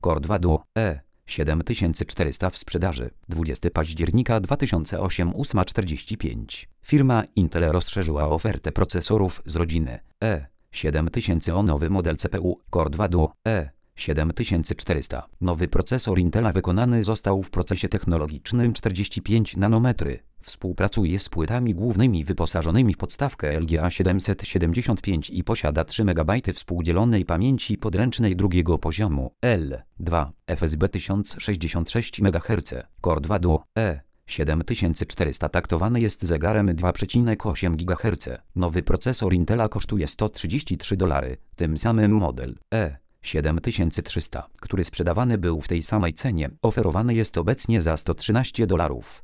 Core 2 Duo E7400 w sprzedaży. 20 października 2008 8:45. Firma Intel rozszerzyła ofertę procesorów z rodziny E7000 o nowy model CPU Core 2 Duo E7400. Nowy procesor Intela wykonany został w procesie technologicznym 45 nanometry. Współpracuje z płytami głównymi wyposażonymi w podstawkę LGA 775 i posiada 3 MB współdzielonej pamięci podręcznej drugiego poziomu L2 FSB 1066 MHz. Core 2 Duo E7400 taktowany jest zegarem 2,8 GHz. Nowy procesor Intela kosztuje $133. Tym samym model E7300, który sprzedawany był w tej samej cenie, oferowany jest obecnie za $113.